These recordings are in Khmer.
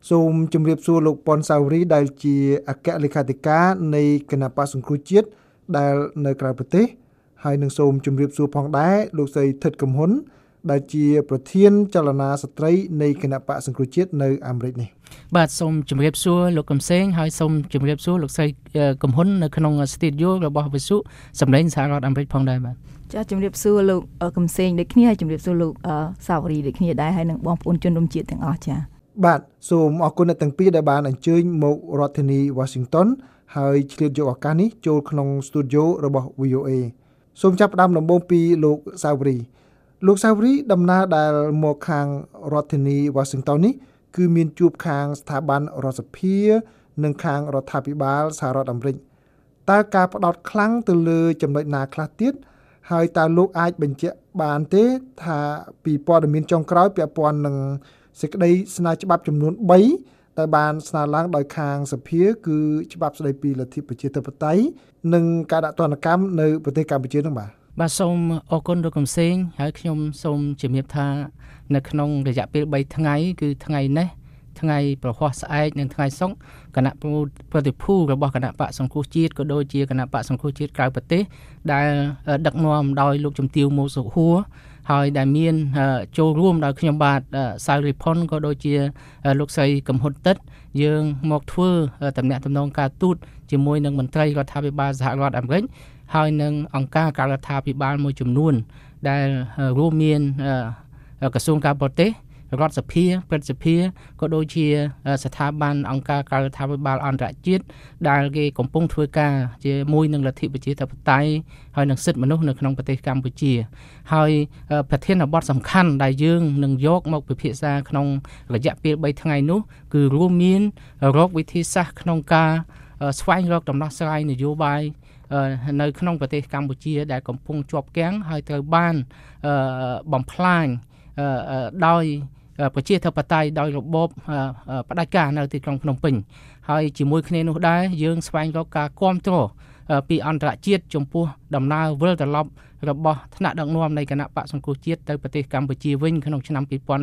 សូមជម្រាបសួរលោកប៉ុនសាវរីដែលជាអគ្គលេខាធិការនៃគណៈបក្សសង្គ្រោះជាតិដែលនៅក្រៅប្រទេសហើយនឹងសូមជម្រាបសួរផងដែរលោកស្រីថិតកំហ៊ុនដែលជាប្រធានចលនាស្ត្រីនៃគណៈបក្សសង្គ្រោះជាតិនៅអាមេរិកនេះបាទសូមជម្រាបសួរលោកកំសែងហើយសូមជម្រាបសួរលោកស្រីកំហ៊ុននៅក្នុងស្ទូឌីយោរបស់វិទ្យុសម្លេងសហរដ្ឋអាមេរិកផងដែរបាទចាជម្រាបសួរលោកកំសែងដូចគ្នាហើយជម្រាបសួរលោកសាវរីដូចគ្នាដែរហើយនឹងបងប្អូនជនរួមជាតិទាំងអស់ចាបាទសូមអរគុណអ្នកទាំងពីរដែលបានអញ្ជើញមករដ្ឋធានី Washington ហើយឆ្លៀតយកឱកាសនេះចូលក្នុងស្ទូឌីយោរបស់ VOA សូមចាប់ផ្ដើមដំបូងពីលោកសាវរីលោកសាវរីដំណើរដែលមកខាងរដ្ឋធានី Washington នេះគឺមានជួបខាងស្ថាប័នរដ្ឋសភានិងខាងរដ្ឋាភិបាលសហរដ្ឋអាមេរិកតើការផ្ដោតខ្លាំងទៅលើចំណុចណាខ្លះទៀតហើយតើលោកអាចបញ្ជាក់បានទេថាពីព័ត៌មានចុងក្រោយពាក់ព័ន្ធនឹងសេចក្តីស្នើច្បាប់ចំនួន3ដែលបានស្នើឡើងដោយខាងសភាគឺច្បាប់ស្តីពីលទ្ធិប្រជាធិបតេយ្យនិងការដាក់ទណ្ឌកម្មនៅប្រទេសកម្ពុជានោះបាទសូមអរគុណលោកកំសែងហើយខ្ញុំសូមជំរាបថានៅក្នុងរយៈពេល3ថ្ងៃគឺថ្ងៃនេះថ្ងៃប្រហ័សស្អែកនិងថ្ងៃសុក្រគណៈប្រតិភូរបស់គណៈបក្សសង្គ្រោះជាតិក៏ដូចជាគណៈបក្សសង្គ្រោះជាតិក្រៅប្រទេសដែលដឹកនាំដោយលោកជំទាវ ម៉ូសុហួរហើយដែលមានចូលរួមដោយខ្ញុំបាទសៅរិផុនក៏ដូចជាលោកស្រីកំហ៊ុនតិតយើងមកធ្វើតំណែងតំណងការទូតជាមួយនឹងមន្ត្រីរដ្ឋាភិបាលសហរដ្ឋអាមេរិកហើយនឹងអង្គការការដ្ឋាភិបាលមួយចំនួនដែលរួមមានក្រសួងការបរទេសរដ្ឋសភាព្រឹទ្ធសភាក៏ដូចជាស្ថាប័នអង្គការការដ្ឋាភិបាលអន្តរជាតិដែលគេកំពុងធ្វើការជាមួយនឹងលទ្ធិប្រជាធិបតេយ្យហើយនឹងសិទ្ធិមនុស្សនៅក្នុងប្រទេសកម្ពុជាហើយប្រធានបទសំខាន់ដែលយើងនឹងយកមកពិភាក្សាក្នុងរយៈពេល3ថ្ងៃនោះគឺរួមមានរកវិធីសាស្ត្រក្នុងការស្វែងរកដំណោះស្រាយនយោបាយនៅក្នុងប្រទេសកម្ពុជាដែលកំពុងជាប់គាំងហើយត្រូវបានបំផ្លាញដោយប្រជាធិបតេយ្យដោយរបបផ្ដាច់ការនៅទីក្រុងភ្នំពេញហើយជាមួយគ្នានោះដែរយើងស្វែងរកការគាំទ្រពីអន្តរជាតិចំពោះដំណើរវិលត្រឡប់របស់ថ្នាក់ដឹកនាំនៃគណៈបក្សសង្គ្រោះជាតិទៅប្រទេសកម្ពុជាវិញក្នុងឆ្នាំ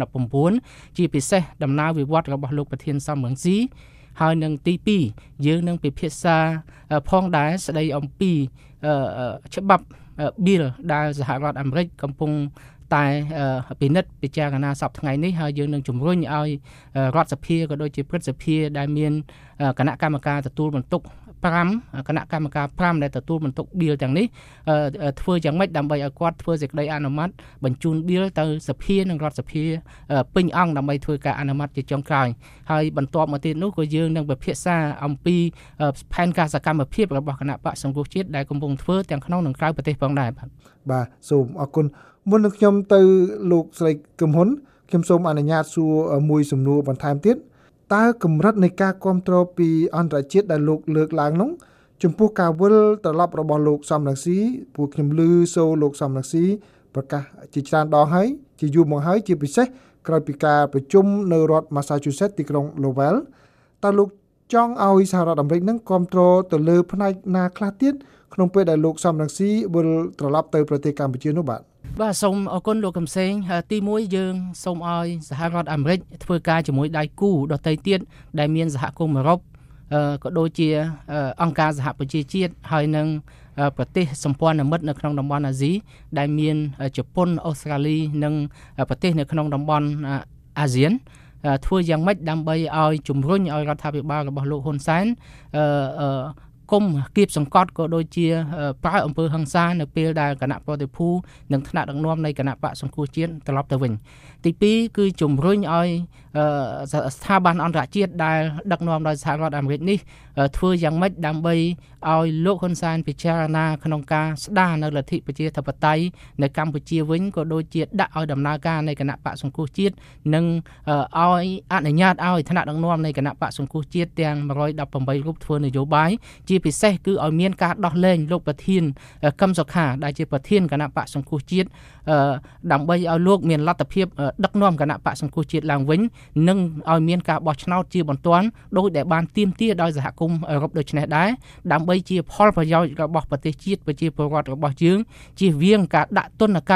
2019ជាពិសេសដំណើរវិវត្តរបស់លោកប្រធានសំរងស៊ីហើយនឹងទី2យើងនឹងពិភាក្សាផងដែរស្ដីអំពីច្បាប់ bill ដែលសហរដ្ឋអាមេរិកកំពុងតែពិនិត្យពិចារណាសប្តាហ៍ថ្ងៃនេះហើយយើងនឹងជំរុញឲ្យរដ្ឋសភាក៏ដូចជាព្រឹទ្ធសភាដែលមានគណៈកម្មការទទួលបន្ទុក5គណៈកម្មការ5ដែលទទួលបន្ទុក bill ទាំងនេះធ្វើយ៉ាងម៉េចដើម្បីឲ្យគាត់ធ្វើសេចក្តីអនុម័តបញ្ជូន bill ទៅសភានិងរដ្ឋសភាពេញអង្គដើម្បីធ្វើការអនុម័តជាចុងក្រោយហើយបន្ទាប់មកទៀតនោះក៏យើងនឹងពិភាក្សាអំពីផែនការសកម្មភាពរបស់គណៈបក្សសង្គ្រោះជាតិដែលកំពុងធ្វើទាំងក្នុងនិងក្រៅប្រទេសផងដែរបាទសូមអរគុណមុននឹងខ្ញុំទៅលោកស្រីកំហ៊ុនខ្ញុំសូមអនុញ្ញាតសួរមួយសំណួរបន្ថែមទៀតតើកម្រិតនៃការគាំទ្រពីអន្តរជាតិដែលលោកលើកឡើងនោះចំពោះការវិលត្រឡប់របស់លោកសំរងស៊ីពួកខ្ញុំឮសូរលោកសំរងស៊ីប្រកាសជាច្រើនដងហើយជាយូរមកហើយជាពិសេសក្រោយពីការប្រជុំនៅរដ្ឋ Massachusetts ទីក្រុង Lowell តើលោកចង់ឲ្យសហរដ្ឋអាមេរិកនឹងគាំទ្រទៅលើផ្នែកណាខ្លះទៀតក្នុងពេលដែលលោកសំរងស៊ីវិលត្រឡប់ទៅប្រទេសកម្ពុជានោះបាទសូមអរគុណលោកកំសែងទី1យើងសូមឲ្យសហរដ្ឋអាមេរិកធ្វើការជាមួយដៃគូដទៃទៀតដែលមានសហគមន៍អឺរ៉ុបក៏ដូចជាអង្គការសហប្រជាជាតិហើយនឹងប្រទេសសម្ព័ន្ធមិត្តនៅក្នុងតំបន់អាស៊ីដែលមានជប៉ុនអូស្ត្រាលីនិងប្រទេសនៅក្នុងតំបន់អាស៊ានធ្វើយ៉ាងម៉េចដើម្បីឲ្យជំរុញឲ្យរដ្ឋាភិបាលរបស់លោកហ៊ុនសែនគុំគៀបសង្កត់ក៏ដូចជាប្រើអំពើហិង្សានៅពេលដែលគណៈប្រតិភូនិងថ្នាក់ដឹកនាំនៃគណៈបក្សសង្គ្រោះជាតិត្រឡប់ទៅវិញទី2គឺជំរុញឲ្យស្ថាប័នអន្តរជាតិដែលដឹកនាំដោយសហរដ្ឋអាមេរិកនេះធ្វើយ៉ាងម៉េចដើម្បីឲ្យលោកហ៊ុនសែនពិចារណាក្នុងការស្ដារនៅលទ្ធិប្រជាធិបតេយ្យនៅកម្ពុជាវិញក៏ដូចជាដាក់ឲ្យដំណើរការនៃគណៈបក្សសង្គ្រោះជាតិនិងឲ្យអនុញ្ញាតឲ្យថ្នាក់ដឹកនាំនៃគណៈបក្សសង្គ្រោះជាតិទាំង118រូបធ្វើនយោបាយជាពិសេសគឺឲ្យមានការដោះលែងលោកប្រធានកឹមសុខាដែលជាប្រធានគណៈបក្សសង្គ្រោះជាតិដើម្បីឲ្យលោកមានលទ្ធភាពដឹកនាំគណៈបក្សសង្គ្រោះជាតិឡើងវិញនិងឲ្យមានការបោះឆ្នោតជាបន្ទាន់ដោយដែលបានទាមទារដោយសហគមន៍អឺរ៉ុបដូចនេះដែរដើម្បីជាផលប្រយោជន៍របស់ប្រទេសជាតិប្រជាពលរដ្ឋរបស់យើងជៀសវាងការដាក់ទណ្ឌកម្ម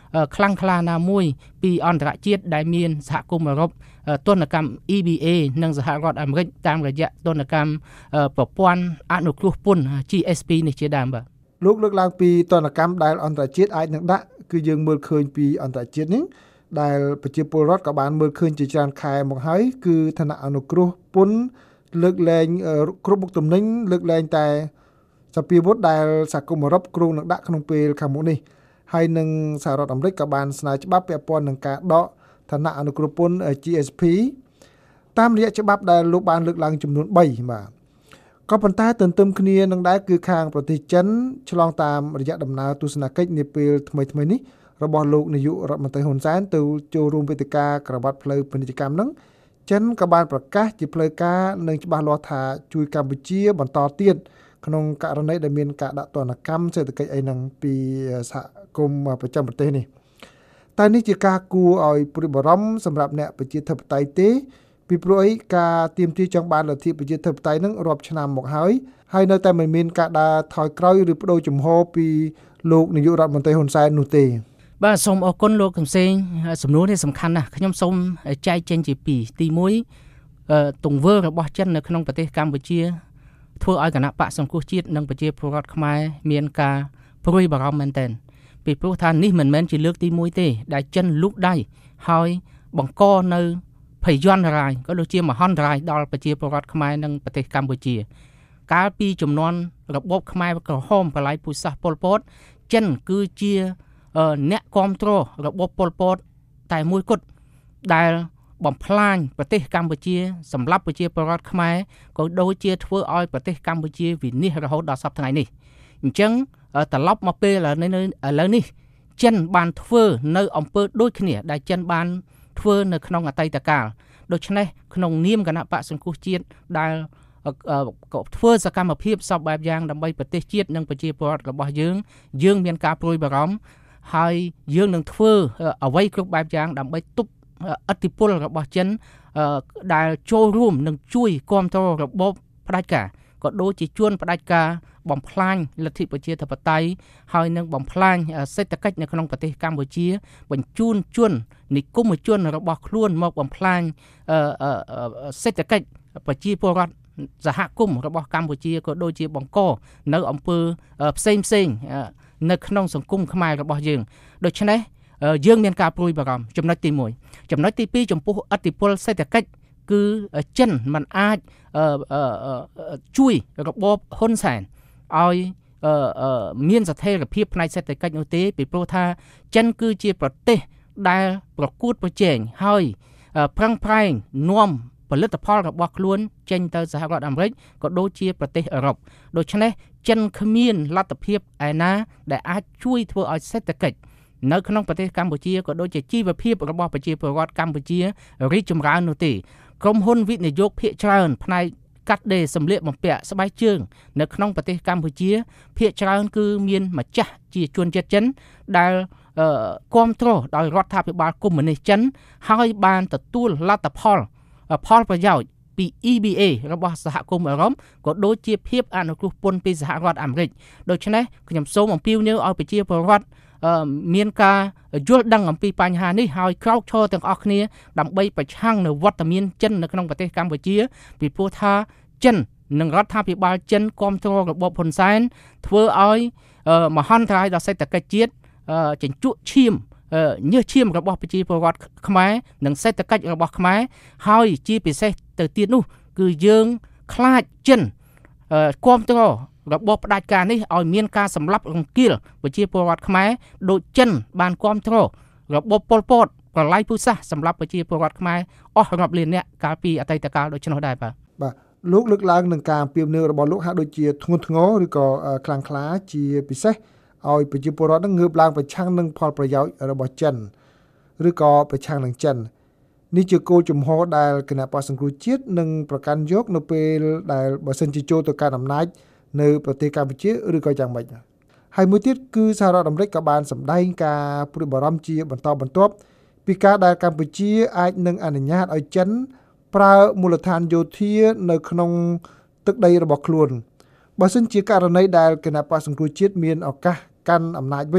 ខ្លាំងក្លាណាមួយពីអន្តរជាតិដែលមានសហគមន៍អឺរ៉ុបទណ្ឌកម្ម EBA និងសហរដ្ឋអាមេរិកតាមរយៈទណ្ឌកម្មប្រព័ន្ធអនុគ្រោះពន្ធ GSP នេះជាដើមបាទលោកលើកឡើងពីទណ្ឌកម្មដែលអន្តរជាតិអាចនឹងដាក់គឺយើងមើលឃើញពីអន្តរជាតិនេះដែលប្រជាពលរដ្ឋក៏បានមើលឃើញជាច្រើនខែមកហើយគឺឋានៈអនុគ្រោះពន្ធលើកលែងគ្រប់មុខទំនិញលើកលែងតែសភាវុធដែលសហគមន៍អឺរ៉ុបគ្រោងនឹងដាក់ក្នុងពេលខាងមុខនេះហើយនឹងសហរដ្ឋអាមេរិកក៏បានស្នើច្បាប់ពាក់ព័ន្ធនឹងការដកឋានៈអនុគ្រោះពន្ធ GSP តាមរយៈច្បាប់ដែលលោកបានលើកឡើងចំនួន3បាទក៏ប៉ុន្តែទន្ទឹមគ្នានឹងដែរគឺខាងប្រទេសចិនឆ្លងតាមរយៈដំណើរទស្សនកិច្ចនាពេលថ្មីនេះរបស់លោកនាយករដ្ឋមន្ត្រីហ៊ុនសែនទៅចូលរួមវេទិកាក្រវ៉ាត់ផ្លូវពាណិជ្ជកម្មហ្នឹងចិនក៏បានប្រកាសជាផ្លូវការនិងច្បាស់លាស់ថាជួយកម្ពុជាបន្តទៀតក្នុងករណីដែលមានការដាក់ទណ្ឌកម្មសេដ្ឋកិច្ចអីហ្នឹងពីសហគមន៍ប្រចាំប្រទេសនេះតែនេះជាការគួរឲ្យព្រួយបារម្ភសម្រាប់អ្នកប្រជាធិបតេយ្យទេពីព្រោះអីការទាមទារចង់បានលទ្ធិប្រជាធិបតេយ្យហ្នឹងរាប់ឆ្នាំមកហើយនៅតែមិនមានការដើរថយក្រោយឬបដូរជំហរពីលោកនាយករដ្ឋមន្ត្រីហ៊ុនសែននោះទេបាទសូមអរគុណលោកកំសែងសំណួរនេះសំខាន់ណាស់ខ្ញុំសូមចែកចេញជាពីរទី1ទង្វើរបស់ចិននៅក្នុងប្រទេសកម្ពុជាធ្វើឲ្យគណៈបកសង្គ្រោះជាតិនិងប្រជាពលរដ្ឋខ្មែរមានការព្រួយបារម្ភមែនទែនពីព្រោះថានេះមិនមែនជាលើកទី1ទេដែលចិនលូកដៃហើយបង្កនៅភ័យយន្តរាយក៏ដូចជាមហន្តរាយដល់ប្រជាពលរដ្ឋខ្មែរនិងប្រទេសកម្ពុជាកាលពីជំនាន់របបខ្មែរក្រហមបល័យពូជសាសន៍ប៉ុលពតចិនគឺជាអ្នកគ្រប់គ្រងរបបប៉ុលពតតែមួយគត់ដែលបំផ្លាញប្រទេសកម្ពុជាសម្រាប់ប្រជាពលរដ្ឋខ្មែរក៏ដូចជាធ្វើឲ្យប្រទេសកម្ពុជាវិនាសរហូតដល់សប្តាហ៍ថ្ងៃនេះអញ្ចឹងត្រឡប់មកពេលឥឡូវនេះចិនបានធ្វើនៅអំពើដូចគ្នាដែលចិនបានធ្វើនៅក្នុងអតីតកាលដូច្នេះក្នុងនាមគណៈបកសង្គ្រោះជាតិដែលក៏ធ្វើសកម្មភាពសពបែបយ៉ាងដើម្បីប្រទេសជាតិនិងប្រជាពលរដ្ឋរបស់យើងមានការព្រួយបារម្ភហើយយើងនឹងធ្វើអ្វីគ្រប់បែបយ៉ាងដើម្បីទប់ឥទ្ធិពលរបស់ចិនដែលចូលរួមនិងជួយគ្រប់គ្រងរបបផ្ដាច់ការក៏ដូចជាជួនផ្ដាច់ការបំផ្លាញលទ្ធិប្រជាធិបតេយ្យហើយនឹងបំផ្លាញសេដ្ឋកិច្ចនៅក្នុងប្រទេសកម្ពុជាបញ្ជូនជននិគមជនរបស់ខ្លួនមកបំផ្លាញសេដ្ឋកិច្ចប្រជាពលរដ្ឋសហគមន៍របស់កម្ពុជាក៏ដូចជាបង្កនៅអំពើផ្សេងនៅក្នុងសង្គមខ្មែររបស់យើងដូច្នេះយើងមានការព្រួយបារម្ភចំណុចទី1ចំណុចទី2ចំពោះឥទ្ធិពលសេដ្ឋកិច្ចគឺចិនមិនអាចជួយរបបហ៊ុនសែនឲ្យមានស្ថិរភាពផ្នែកសេដ្ឋកិច្ចនោះទេពីព្រោះថាចិនគឺជាប្រទេសដែលប្រកួតប្រជែងហើយប្រឹងប្រែងនាំផលិតផលរបស់ខ្លួនចេញទៅសហរដ្ឋអាមេរិកក៏ដូចជាប្រទេសអឺរ៉ុបដូច្នេះចិនគ្មានលទ្ធភាពឯណាដែលអាចជួយធ្វើឲ្យសេដ្ឋកិច្ចនៅក្នុងប្រទេសកម្ពុជាក៏ដូចជាជីវភាពរបស់ប្រជាពលរដ្ឋកម្ពុជារីកចម្រើននោះទេក្រុមហ៊ុនវិនិយោគភាគច្រើនផ្នែកកាត់ដេរសម្លៀកបំពាក់ស្បែកជើងនៅក្នុងប្រទេសកម្ពុជាភាគច្រើនគឺមានម្ចាស់ជាជនជាតិចិនដែលគ្រប់គ្រងដោយរដ្ឋាភិបាលកុម្មុយនីសចិនហើយបានទទួលលទ្ធផលប្រយោជន៍ពី EBA របស់សហគមន៍អឺរ៉ុបក៏ដូចជាភាពអនុគ្រោះពន្ធពីសហរដ្ឋអាមេរិកដូច្នេះខ្ញុំសូមអំពាវនាវឲ្យប្រជាពលរដ្ឋមានការយល់ដឹងអំពីបញ្ហានេះហើយក្រោកឈរទាំងអស់គ្នាដើម្បីប្រឆាំងនៅវត្តមានចិននៅក្នុងប្រទេសកម្ពុជាពីព្រោះថាចិននិងរដ្ឋាភិបាលចិនគ្រប់គ្រងរបបហ៊ុនសែនធ្វើឲ្យមហន្តរាយដល់សេដ្ឋកិច្ចជាតិជញ្ជក់ឈាមញើសឈាមរបស់ប្រជាពលរដ្ឋខ្មែរនិងសេដ្ឋកិច្ចរបស់ខ្មែរហើយជាពិសេសទៅទៀតនោះគឺយើងខ្លាចចិនគ្រប់គ្រងរបបផ្ដាច់ការនេះឲ្យមានការសម្លាប់រង្គាលប្រជាពលរដ្ឋខ្មែរដូចចិនបានគ្រប់គ្រងរបបប៉ុលពតប្រល័យពូជសាសន៍សម្រាប់ប្រជាពលរដ្ឋខ្មែរអស់រាប់លានអ្នកកាលពីអតីតកាលដូច្នោះដែរបាទលោកលើកឡើងនឹងការអំពាវនាវរបស់លោកហាក់ដូចជាធ្ងន់ធ្ងរឬក៏ខ្លាំងក្លាជាពិសេសឲ្យប្រជាពលរដ្ឋនឹងងើបឡើងប្រឆាំងនឹងផលប្រយោជន៍របស់ចិនឬក៏ប្រឆាំងនឹងចិននេះជាគោលជំហរដែលគណៈបក្សសង្គ្រោះជាតិនឹងប្រកាន់យកនៅពេលដែលបើសិនជាចូលទៅកាន់អំណាចនៅប្រទេសកម្ពុជាឬក៏យ៉ាងម៉េចហើយមួយទៀតគឺសហរដ្ឋអាមេរិកក៏បានសម្ដែងការព្រួយបារម្ភជាបន្តបន្ទាប់ពីការដែលកម្ពុជាអាចនឹងអនុញ្ញាតឲ្យចិនប្រើមូលដ្ឋានយោធានៅក្នុងទឹកដីរបស់ខ្លួនបើសិនជាករណីដែលគណៈបក្សសង្គ្រោះជាតិមានឱកាសកាន់អំណាចវិញ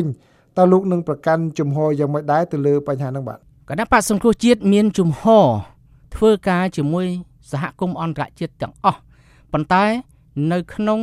តើលោកនឹងប្រកាន់ជំហរយ៉ាងម៉េចដែរទៅលើបញ្ហាហ្នឹងបាទគណៈបក្សសង្គ្រោះជាតិមានជំហរធ្វើការជាមួយសហគមន៍អន្តរជាតិទាំងអស់ប៉ុន្តែនៅក្នុង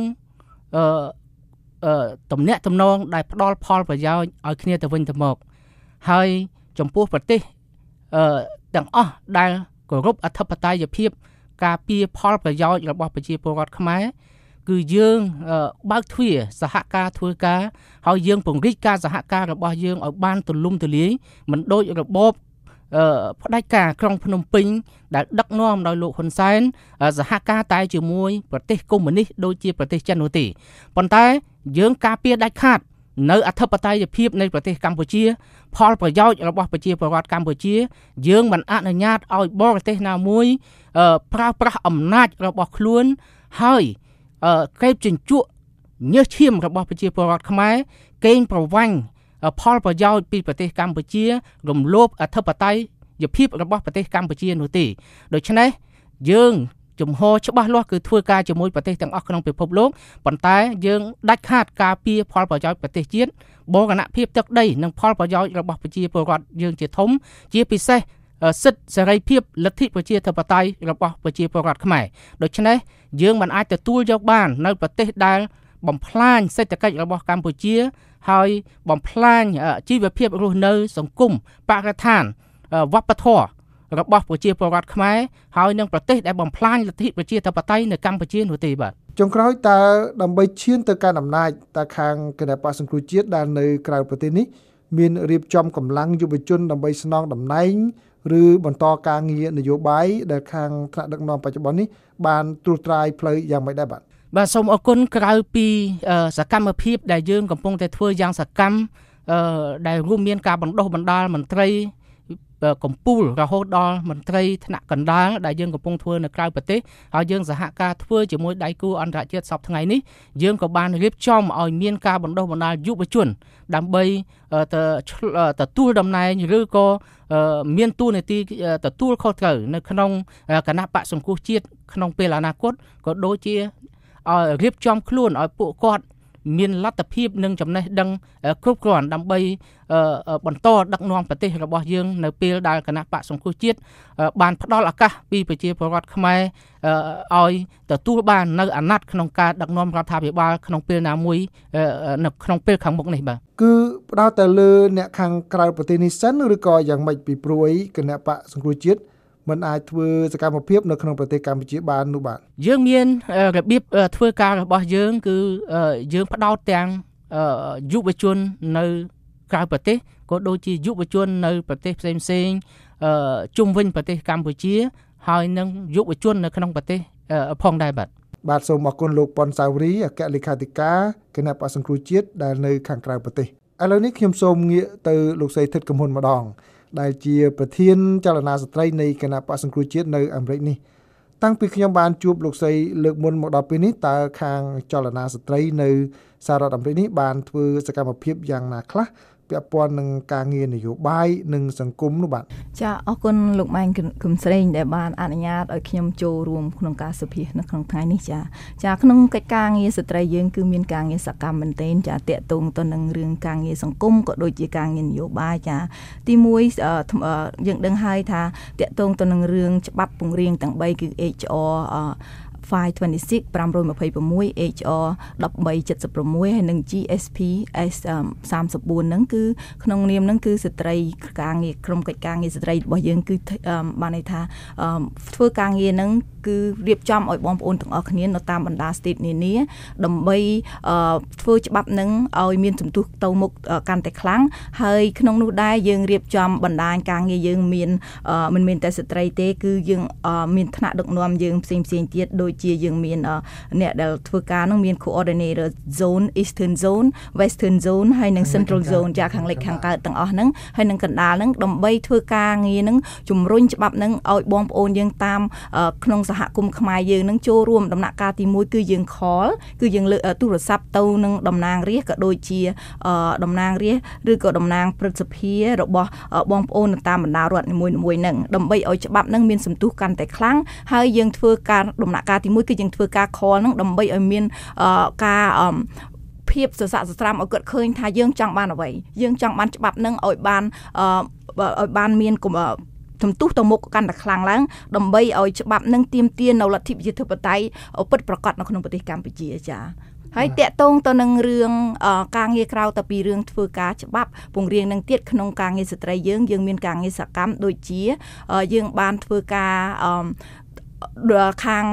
ទំនាក់ទំនងដែលផ្ដល់ផលប្រយោជន៍ឲ្យគ្នាទៅវិញទៅមកហើយចំពោះប្រទេសទាំងអស់ដែលគោរពអធិបតេយ្យភាពការពារផលប្រយោជន៍របស់ប្រជាពលរដ្ឋខ្មែរគឺយើងបើកទ្វារសហការធ្វើការហើយយើងពង្រីកការសហការរបស់យើងឲ្យបានទូលំទូលាយមិនដូចរបបផ្ដាច់ការក្រុងភ្នំពេញដែលដឹកនាំដោយលោកហ៊ុនសែនសហការតែជាមួយប្រទេសកុម្មុយនីសដូចជាប្រទេសចិននោះទេប៉ុន្តែយើងការពារដាច់ខាតនៅអធិបតេយ្យភាពនៃប្រទេសកម្ពុជាផលប្រយោជន៍របស់ប្រជាពលរដ្ឋកម្ពុជាយើងមិនអនុញ្ញាតឲ្យបរទេសណាមួយប្រើប្រាស់អំណាចរបស់ខ្លួនហើយកេបជញ្ជក់ញើសឈាមរបស់ប្រជាពលរដ្ឋខ្មែរកេងប្រវ័ញ្ចផលប្រយោជន៍ពីប្រទេសកម្ពុជារំលោភអធិបតេយ្យភាពរបស់ប្រទេសកម្ពុជានោះទេដូច្នេះយើងជំហរច្បាស់លាស់គឺធ្វើការជាមួយប្រទេសទាំងអស់ក្នុងពិភពលោកប៉ុន្តែយើងដាច់ខាតការពារផលប្រយោជន៍ប្រទេសជាតិបូរណភាពទឹកដីនិងផលប្រយោជន៍របស់ប្រជាពលរដ្ឋយើងជាធំជាពិសេសសិទ្ធិសេរីភាពលទ្ធិប្រជាធិបតេយ្យរបស់ប្រជាពលរដ្ឋខ្មែរដូច្នេះយើងមិនអាចទទួលយកបាននៅប្រទេសដែលបំផ្លាញសេដ្ឋកិច្ចរបស់កម្ពុជាហើយបំផ្លាញជីវភាពរស់នៅសង្គមបរិស្ថានវប្បធម៌របស់ប្រជាពលរដ្ឋខ្មែរហើយនឹងប្រទេសដែលបំផ្លាញលទ្ធិប្រជាធិបតេយ្យនៅកម្ពុជានោះទេបាទចុងក្រោយតើដើម្បីឈានទៅកាន់អំណាចតើខាងគណៈបក្សសង្គ្រោះជាតិដែលនៅក្រៅប្រទេសនេះមានរៀបចំកម្លាំងយុវជនដើម្បីស្នងតំណែងឬបន្តការងារនយោបាយដែលខាងថ្នាក់ដឹកនាំបច្ចុប្បន្ននេះបានត្រួសត្រាយផ្លូវយ៉ាងម៉េចដែរបាទសូមអរគុណក្រៅពីសកម្មភាពដែលយើងកំពុងតែធ្វើយ៉ាងសកម្មដែលរួមមានការបណ្ដុះបណ្ដាលមន្ត្រីកម្ពុជារហូតដល់មន្ត្រីថ្នាក់កណ្ដាលដែលយើងកំពុងធ្វើនៅក្រៅប្រទេសហើយយើងសហការធ្វើជាមួយដៃគូអន្តរជាតិសពថ្ងៃនេះយើងក៏បានរៀបចំឲ្យមានការបណ្ដុះបណ្ដាលយុវជនដើម្បីទទួលតំណែងឬក៏មានតួនាទីទទួលខុសត្រូវនៅក្នុងគណៈបក្សសង្គ្រោះជាតិក្នុងពេលអនាគតក៏ដូចជាឲ្យរៀបចំខ្លួនឲ្យពួកគាត់មានលទ្ធភាពនិងចំណេះដឹងគ្រប់គ្រាន់ដើម្បីបន្តដឹកនាំប្រទេសរបស់យើងនៅពេលដែលគណៈបក្សសង្គ្រោះជាតិបានផ្ដល់ឱកាសពីប្រជាពលរដ្ឋខ្មែរឲ្យទទួលបាននៅអាណត្តិក្នុងការដឹកនាំរដ្ឋាភិបាលក្នុងពេលណាមួយនៅក្នុងពេលខាងមុខនេះបាទគឺផ្ដោតទៅលើអ្នកខាងក្រៅប្រទេសនេះសិនឬក៏យ៉ាងម៉េចពីព្រួយគណៈបក្សសង្គ្រោះជាតិមិនអាចធ្វើសកម្មភាពនៅក្នុងប្រទេសកម្ពុជាបាននោះបាទយើងមានរបៀបធ្វើការរបស់យើងគឺយើងផ្ដោតទាំងយុវជននៅក្រៅប្រទេសក៏ដូចជាយុវជននៅប្រទេសផ្សេងៗជុំវិញប្រទេសកម្ពុជាហើយនិងយុវជននៅក្នុងប្រទេសផងដែរបាទសូមអរគុណលោកប៉ុនសាវរីអគ្គលេខាធិការគណៈបក្សសង្គ្រោះជាតិដែលនៅខាងក្រៅប្រទេសឥឡូវនេះខ្ញុំសូមងាកទៅលោកស្រីថិតកំហ៊ុនម្ដងដែលជាប្រធានចលនាស្ត្រីនៃគណៈបក្សសង្គ្រោះជាតិនៅអាមេរិកនេះតាំងពីខ្ញុំបានជួបលោកស្រីលើកមុនមកដល់ពេលនេះតើខាងចលនាស្ត្រីនៅសហរដ្ឋអាមេរិកនេះបានធ្វើសកម្មភាពយ៉ាងណាខ្លះពាក់ព័ន្ធនឹងការងារនយោបាយនិងសង្គមនោះបាទចាអរគុណលោកម៉ែនគឹមស្រេងដែលបានអនុញ្ញាតឲ្យខ្ញុំចូលរួមក្នុងការសភានៅក្នុងថ្ងៃនេះចាក្នុងកិច្ចការងារស្ត្រីយើងគឺមានការងារសកម្មមែនទែនចាតាក់ទងទៅនឹងរឿងការងារសង្គមក៏ដូចជាការងារនយោបាយចាទី1យើងដឹងហើយថាតាក់ទងទៅនឹងរឿងច្បាប់ពង្រៀងទាំង3គឺ HR 526 526 HR 1376ហើយនិង GSP S34 ហ្នឹងគឺក្នុងនាមហ្នឹងគឺស្ត្រីការងារក្រុមកិច្ចការងារស្ត្រីរបស់យើងគឺបានន័យថាធ្វើការងារហ្នឹងគឺរៀបចំឲ្យបងប្អូនទាំងអស់គ្នានៅតាមបណ្ដា state នានាដើម្បីធ្វើច្បាប់ហ្នឹងឲ្យមានសន្ទុះទៅមុខកាន់តែខ្លាំងហើយក្នុងនោះដែរយើងរៀបចំបណ្ដាញការងារយើងមានមិនមែនតែស្ត្រីទេគឺយើងមានថ្នាក់ដឹកនាំយើងផ្សេងៗទៀតដូចជាយើងមានអ្នកដែលធ្វើការនឹងមាន coordinator zone eastern zone western zone ហើយនិង central zone ចាខាងលិចខាងកើតទាំងអស់ហ្នឹងហើយនិងកណ្ដាលហ្នឹងដើម្បីធ្វើការងារហ្នឹងជំរុញច្បាប់ហ្នឹងឲ្យបងប្អូនយើងតាមក្នុងសហគមន៍ខ្មែរយើងហ្នឹងចូលរួមដំណាក់កាលទី1គឺយើង call គឺយើងលើកទូរស័ព្ទទៅនឹងតំណាងរាស្ត្រក៏ដូចជាតំណាងរាស្ត្រឬក៏តំណាងព្រឹទ្ធសភារបស់បងប្អូនតាមបណ្ដារដ្ឋនីមួយៗហ្នឹងដើម្បីឲ្យច្បាប់ហ្នឹងមានសន្ទុះកាន់តែខ្លាំងហើយយើងធ្វើការដំណាក់កាលទី1គឺយើងធ្វើការ call ហ្នឹងដើម្បីឲ្យមានការភាពសរស័ក្តិស្រាំឲ្យគាត់ឃើញថាយើងចង់បានអ្វីយើងចង់បានច្បាប់នឹងឲ្យបានមានជំទុះទៅមុខកាន់តែខ្លាំងឡើងដើម្បីឲ្យច្បាប់នឹងទាមទារនៅលទ្ធិប្រជាធិបតេយ្យពិតប្រាកដនៅក្នុងប្រទេសកម្ពុជាចា៎ហើយតាក់ទងទៅនឹងរឿងការងារក្រៅទៅពីរឿងធ្វើការច្បាប់ពង្រៀងនឹងទៀតក្នុងការងារស្ត្រីយើងមានការងារសកម្មដូចជាយើងបានធ្វើការខាង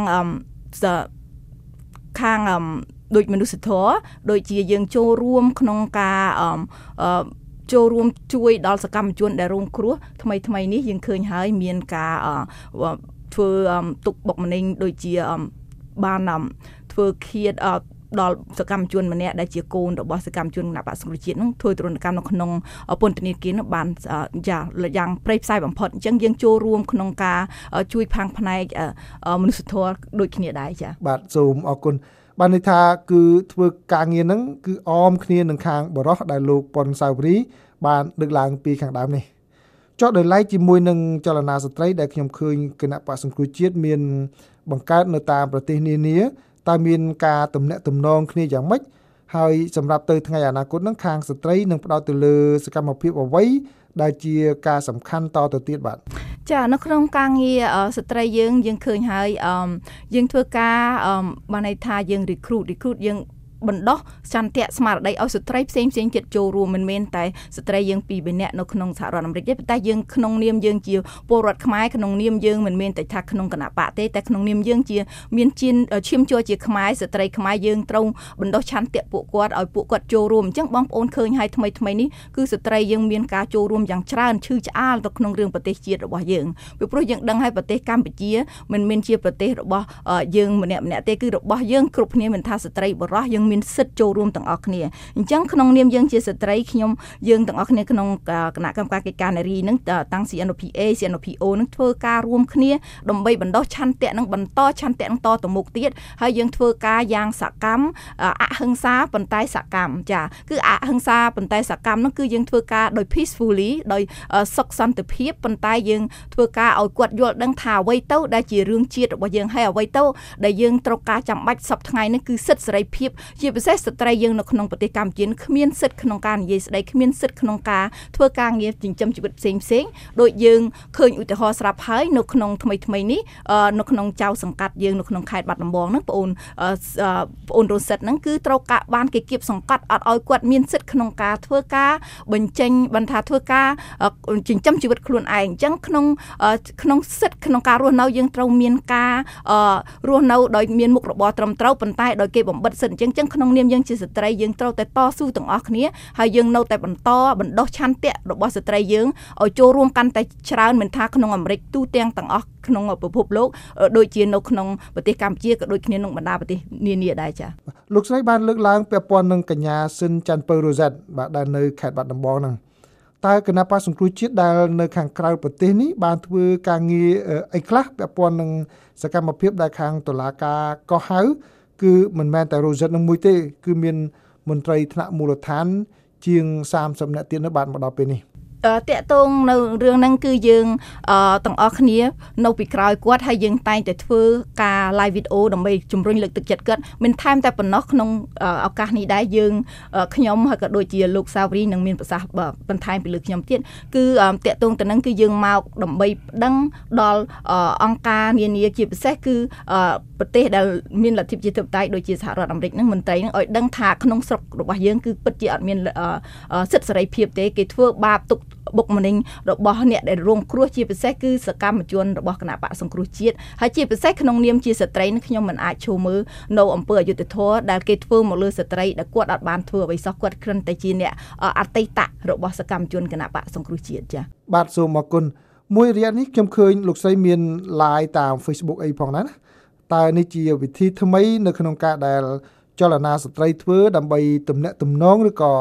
ដូចមនុស្សធម៌ដូចជាយើងចូលរួមក្នុងការចូលរួមជួយដល់សកម្មជនដែលរងគ្រោះថ្មីនេះយើងឃើញហើយមានការធ្វើទុកបុកម្នេញដូចជាបានធ្វើឃាតដល់សកម្មជនម្នាក់ដែលជាកូនរបស់សកម្មជនគណបក្សសង្គ្រោះជាតិនឹងធ្វើទរណកម្មនៅក្នុងពន្ធនាគារនោះបានយ៉ាងព្រៃផ្សាយបំផុតអញ្ចឹងយើងចូលរួមក្នុងការជួយផាំងផ្នែកមនុស្សធម៌ដូចគ្នាដែរចា៎បាទសូមអរគុណបានន័យថាគឺធ្វើការងារហ្នឹងគឺអមគ្នានឹងខាងបរិះដែលលោកប៉ុនសាវរីបានលើកឡើងពីខាងដើមនេះចុះដោយឡែកជាមួយនឹងចលនាស្ត្រីដែលខ្ញុំឃើញគណៈបក្សសង្គ្រោះជាតិមានបង្កើតនៅតាមប្រទេសនានាតើមានការទំនាក់ទំនងគ្នាយ៉ាងម៉េចហើយសម្រាប់ទៅថ្ងៃអនាគតនឹងខាងស្ត្រីនឹងផ្ដោតទៅលើសកម្មភាពអ្វីដែលជាការសំខាន់តទៅទៀតបាទចានៅក្នុងការងារស្ត្រីយើងឃើញហើយយើងធ្វើការបានន័យថាយើង recruit យើងបណ្ដោះចន្ទៈស្មារតីឲ្យស្ត្រីផ្សេងទៀតចូលរួមមិនមែនតែស្ត្រីយើងពីរនាក់នៅក្នុងសហរដ្ឋអាមេរិកទេតែយើងក្នុងនាមយើងជាពលរដ្ឋខ្មែរក្នុងនាមយើងមិនមែនតែថាក្នុងគណៈបកទេតែក្នុងនាមយើងជាមានឈាមជ័រជាខ្មែរស្ត្រីខ្មែរយើងត្រូវបណ្ដោះចន្ទៈពួកគាត់ឲ្យពួកគាត់ចូលរួមអញ្ចឹងបងប្អូនឃើញហើយថ្មីនេះគឺស្ត្រីយើងមានការចូលរួមយ៉ាងច្រើនឈឺឆ្អាលទៅក្នុងរឿងប្រទេសជាតិរបស់យើងពីព្រោះយើងដឹងហើយប្រទេសកម្ពុជាមិនមែនជាប្រទេសរបស់យើងម្នាក់ទេគឺរបស់យើងគ្រប់គ្នាមិនថាស្ត្រីបរិះយើងមានសិទ្ធិចូលរួមទាំងអស់គ្នាអញ្ចឹងក្នុងនាមយើងជាស្ត្រីយើងទាំងអស់គ្នាក្នុងគណៈកម្មការកិច្ចការនារីនឹងតាំង CNOPA CNOPO នឹងធ្វើការរួមគ្នាដើម្បីបណ្ដុះឆន្ទៈនឹងបន្តឆន្ទៈនឹងតទៅមុខទៀតហើយយើងធ្វើការយ៉ាងសកម្មអហិង្សាប៉ុន្តែសកម្មចាគឺអហិង្សាប៉ុន្តែសកម្មនោះគឺយើងធ្វើការដោយ peacefully ដោយសុខសន្តិភាពប៉ុន្តែយើងធ្វើការឲ្យគាត់យល់ដឹងថាអ្វីទៅដែលជារឿងជាតិរបស់យើងហើយអ្វីទៅដែលយើងត្រូវការចាំបាច់សពថ្ងៃនេះគឺសិទ្ធិសេរីភាពជាពិសេសស្ត្រីយើងនៅក្នុងប្រទេសកម្ពុជាគ្មានសិទ្ធិក្នុងការនិយាយស្ដីគ្មានសិទ្ធិក្នុងការធ្វើការងារចិញ្ចឹមជីវិតផ្សេងដូចយើងឃើញឧទាហរណ៍ស្រាប់ហើយនៅក្នុងថ្មីនេះនៅក្នុងចៅសង្កាត់យើងនៅក្នុងខេត្តបាត់ដំបងហ្នឹងបងអូនរសិតហ្នឹងគឺត្រូវការបានគេគៀបសង្កត់អត់ឲ្យគាត់មានសិទ្ធិក្នុងការធ្វើការបញ្ចេញបន្តថាធ្វើការចិញ្ចឹមជីវិតខ្លួនឯងអញ្ចឹងក្នុងសិទ្ធិក្នុងការរស់នៅយើងត្រូវមានការរស់នៅដោយមានមុខរបរត្រឹមត្រូវប៉ុន្តែដោយគេបំបិទសិទ្ធិអញ្ចឹងក្នុងនាមយើងជាស្ត្រីយើងត្រូវតែតស៊ូទាំងអស់គ្នាហើយយើងនៅតែបន្តបណ្ដុះឆន្ទៈរបស់ស្ត្រីយើងឲ្យចូលរួមកាន់តែច្រើនមិនថាក្នុងអាមេរិកទូទាំងអស់ក្នុងពិភពលោកដូចជានៅក្នុងប្រទេសកម្ពុជាក៏ដូចគ្នាក្នុងបណ្ដាប្រទេសនានាដែរចា៎លោកស្រីបានលើកឡើងពាក់ព័ន្ធនឹងកញ្ញាស៊ិនច័ន្ទពៅរ៉ូសែតបាទដែលនៅខេត្តបាត់ដំបងហ្នឹងតើគណៈបក្សសង្គ្រោះជាតិដែលនៅខាងក្រៅប្រទេសនេះបានធ្វើការងារអីខ្លះពាក់ព័ន្ធនឹងសកម្មភាពដែលខាងតុលាការកោះហៅគឺមិនមែនតែរ៉ូសែតនឹងមួយទេគឺមានមន្ត្រីថ្នាក់មូលដ្ឋានជាង30នាក់ទៀតនៅបានមកដល់ពេលនេះតាក់ទងនៅរឿងហ្នឹងគឺយើងទាំងអស់គ្នានៅពីក្រោយគាត់ហើយយើងតែងតែធ្វើការ live video ដើម្បីជំរុញលើកទឹកចិត្តគាត់មានថែមតែប៉ុណ្ណោះក្នុងឱកាសនេះដែរយើងខ្ញុំហើយក៏ដូចជាលោកសាវរីនឹងមានប្រសាសន៍បន្ថែមពីលើខ្ញុំទៀតគឺតាក់ទងទៅនឹងគឺយើងមកដើម្បីប្តឹងដល់អង្គការនានាជាពិសេសគឺប្រទេសដែលមានលទ្ធិប្រជាធិបតេយ្យដូចជាសហរដ្ឋអាមេរិកហ្នឹងមន្ត្រីហ្នឹងឲ្យដឹងថាក្នុងស្រុករបស់យើងគឺពិតជាអត់មានសិទ្ធិសេរីភាពទេគេធ្វើបាបទុកបុកម្នេញរបស់អ្នកដែលរងគ្រោះជាពិសេសគឺសកម្មជនរបស់គណៈបក្សសង្គ្រោះជាតិហើយជាពិសេសក្នុងនាមជាស្ត្រីខ្ញុំមិនអាចឈរមើលនៅអង្គើអយុធធម៌ដែលគេធ្វើមកលើស្ត្រីដែលគាត់អត់បានធ្វើអ្វីសោះគាត់គ្រាន់តែជាអ្នកអតីតរបស់សកម្មជនគណៈបក្សសង្គ្រោះជាតិចា៎បាទសូមអរគុណមួយរយៈនេះខ្ញុំឃើញលោកស្រីមាន live តាម Facebook អីផងណាតើនេះជាវិធីថ្មីនៅក្នុងការដែលចលនាស្ត្រីធ្វើដើម្បីទំនាក់ទំនងឬក៏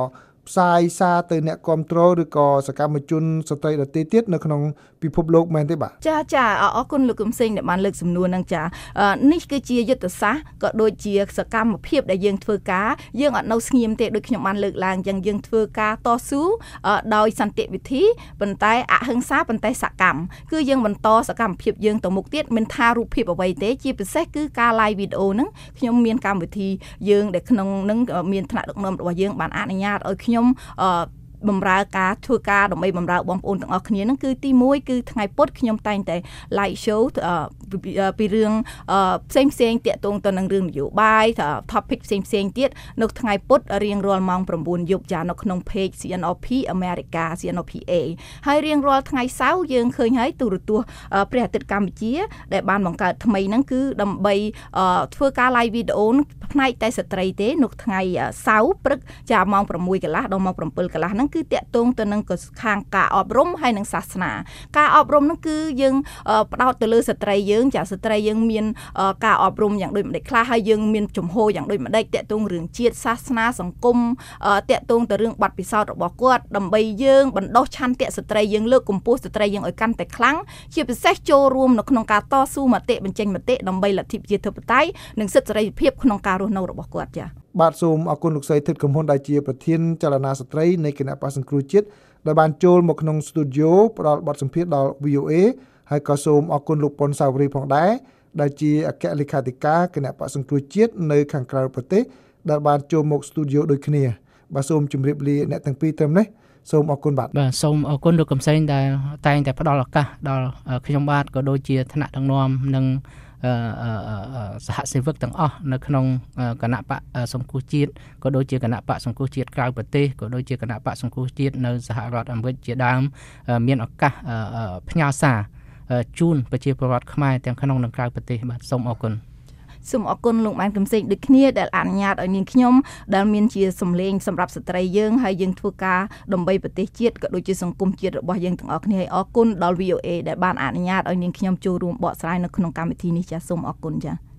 ផ្សាយសារទៅអ្នកគ្រប់គ្រងឬក៏សកម្មជនស្ត្រីដទៃទៀតនៅក្នុងពិភពលោកមែនទេបាទចាអរគុណលោកកឹមសេងដែលបានលើកសំណួរហ្នឹងចានេះគឺជាយុទ្ធសាស្ត្រក៏ដូចជាសកម្មភាពដែលយើងធ្វើការយើងអត់នៅស្ងៀមទេដូចខ្ញុំបានលើកឡើងអញ្ចឹងយើងធ្វើការតស៊ូដោយសន្តិវិធីប៉ុន្តែអហិង្សាប៉ុន្តែសកម្មគឺយើងបន្តសកម្មភាពយើងទៅមុខទៀតមិនថារូបភាពអ្វីទេជាពិសេសគឺការ live video ហ្នឹងខ្ញុំមានកម្មវិធីយើងដែលក្នុងហ្នឹងមានថ្នាក់ដឹកនាំរបស់យើងបានអនុញ្ញាតឲ្យខ្ញុំបំរើការធ្វើការដើម្បីបំរើបងប្អូនទាំងអស់គ្នាហ្នឹងគឺទី1គឺថ្ងៃពុធខ្ញុំតែងតែ live show ពីរឿងផ្សេងតាក់ទងទៅនឹងរឿងនយោបាយ topic ផ្សេងទៀតនៅថ្ងៃពុធរៀងរាល់ម៉ោង 9 យប់ចានៅក្នុង page CNRP America CNRPA ហើយរៀងរាល់ថ្ងៃសៅរ៍យើងឃើញហើយទូរទស្សន៍ព្រះអាទិត្យកម្ពុជាដែលបានបង្កើតថ្មីហ្នឹងគឺដើម្បីធ្វើការ live video ផ្នែកតែស្ត្រីទេនៅថ្ងៃសៅរ៍ព្រឹកចាម៉ោង 6 កន្លះដល់ម៉ោង 7 កន្លះហ្នឹងគឺតាក់ទងទៅនឹងខាងការអប់រំហើយនិងសាសនាការអប់រំហ្នឹងគឺយើងផ្ដោតទៅលើស្ត្រីយើងចាស្ត្រីយើងមានការអប់រំយ៉ាងដូចម្ដេចខ្លះហើយយើងមានជំហរយ៉ាងដូចម្ដេចតាក់ទងរឿងជាតិសាសនាសង្គមតាក់ទងទៅរឿងបទពិសោធន៍របស់គាត់ដើម្បីយើងបណ្ដុះឆន្ទៈស្ត្រីយើងលើកកម្ពស់ស្ត្រីយើងឲ្យកាន់តែខ្លាំងជាពិសេសចូលរួមនៅក្នុងការតស៊ូមតិបញ្ចេញមតិដើម្បីលទ្ធិប្រជាធិបតេយ្យនិងសិទ្ធិសេរីភាពក្នុងការរស់នៅរបស់គាត់ចាបាទសូមអរគុណលោកស្រី ធិត កំហ៊ុនដែលជាប្រធានចលនាស្ត្រីនៃគណៈបក្សសង្គ្រោះជាតិដែលបានចូលមកក្នុងស្ទូឌីយោផ្ដល់បទសម្ភាសន៍ដល់ VOA ហើយក៏សូមអរគុណលោកប៉ុនសាវរីផងដែរដែលជាអគ្គលេខាធិការគណៈបក្សសង្គ្រោះជាតិនៅខាងក្រៅប្រទេសដែលបានចូលមកស្ទូឌីយោដូចគ្នាបាទសូមជម្រាបលាអ្នកទាំងពីរត្រឹមនេះសូមអរគុណបាទសូមអរគុណលោកកំសែងដែលតែងតែផ្ដល់ឱកាសដល់ខ្ញុំបាទក៏ដូចជាថ្នាក់ដឹកនាំនិងសហសេវកទាំងអស់នៅក្នុងគណៈបកសង្គ្រោះជាតិក៏ដូចជាគណៈបកសង្គ្រោះជាតិក្រៅប្រទេសក៏ដូចជាគណៈបកសង្គ្រោះជាតិនៅសហរដ្ឋអាមេរិកជាដើមមានឱកាសផ្ញើសារជូនប្រជាពលរដ្ឋខ្មែរទាំងក្នុងនិងក្រៅប្រទេសបាទសូមអរគុណសូមអរគុណលោកម៉ែនកំសែងដូចគ្នាដែលអនុញ្ញាតឲ្យនាងខ្ញុំដែលមានជាសម្លេងសម្រាប់ស្ត្រីយើងហើយយើងធ្វើការដើម្បីប្រទេសជាតិក៏ដូចជាសង្គមជាតិរបស់យើងទាំងអស់គ្នាហើយអរគុណដល់ VOA ដែលបានអនុញ្ញាតឲ្យនាងខ្ញុំចូលរួមបកស្រាយនៅក្នុងកម្មវិធីនេះចាសសូមអរគុណចា៎